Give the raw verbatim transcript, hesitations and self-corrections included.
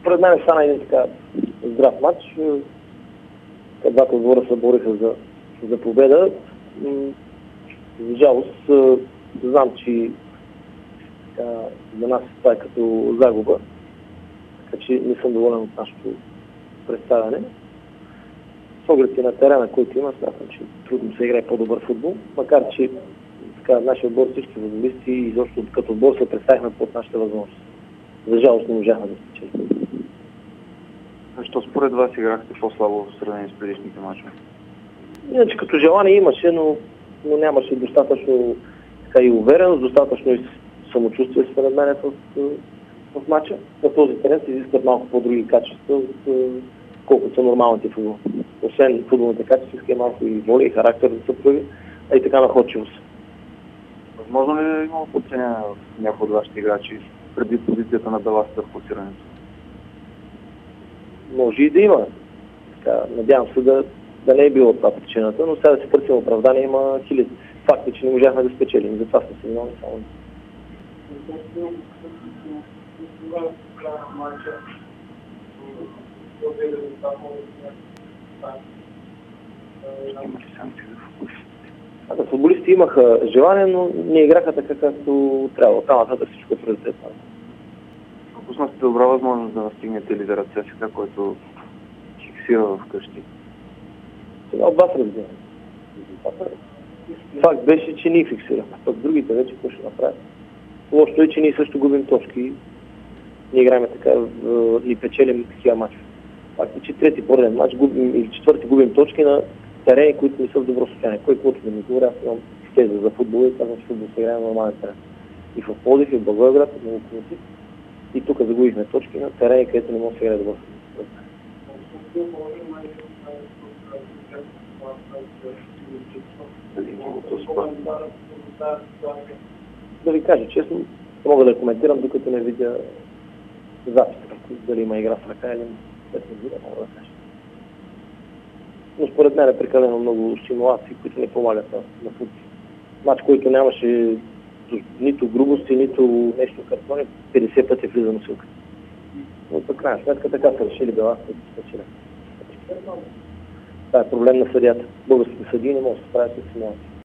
Според мен стана един така здрав матч. Двата отбора се бориха за, за победа. За жалост, знам, че така, за нас това е като загуба, така че не съм доволен от нашето представяне. С оглед и на терена, който има, смятам, че трудно се играе по-добър футбол, макар че така, нашия отбор, всички футболисти и изобщо като отбор се представихме под нашите възможности. За жалост не можахме да спечелим. Защо според вас играхте по-слабо в сравнение с предишните мачове? Иначе като желание имаше, но, но нямаше достатъчно така, и увереност, достатъчно и самочувствие според мен в, в, в матча. На този терен се изискват малко по-други качества, колкото са нормалните футбол. Освен футболните качества, иска малко и воля, и характер да се прояви, а и така находчивост. Възможно ли е имало подценяване в някои от вашите играчи преди позицията на Беласта в класирането? Може и да има. Така, надявам се да, да не е било това причината, но сега да се търсим оправдание, има хиляди факти, че не можахме да спечелим. Затова сме се виновни само. А, да, футболисти имаха желание, но не играха така, както трябва. Там нататък всичко е приоритетно. Пропуснахте добра възможност да настигнете лидера ЦСКА, който фиксира вкъщи. Сега от вас разбирам. Факт беше, че ние фиксираме. Пък другите вече какво ще направят? Лошото е, че ние също губим точки. Ние играем така и печелим такива мачове. Факт е, че трети пореден мач губим, или четвърти губим точки на терени, които не са в добро състояние. Кой каквото да ми говоря, аз имам теза за футбол и казвам, че футбол се играе на нормален терен. И в Пловдив, и в Благоевград, и в Локомотив. И тук загубихме точки на терени, където не може да се играе добър футбол. Да ви кажа честно, не мога да коментирам, докато не видя записка, дали има игра с ръка или не мога да кажа. Но според мен е прекалено много стимулации, които не помагат на, на футбол. Мач, който нямаше нито грубости, нито нещо картони, петдесет пъти влиза на силка. Но по крайна сметка така са решили Беласта да спечелят. Това е проблем на съдията. Българските съдии не могат да се справят с симулации.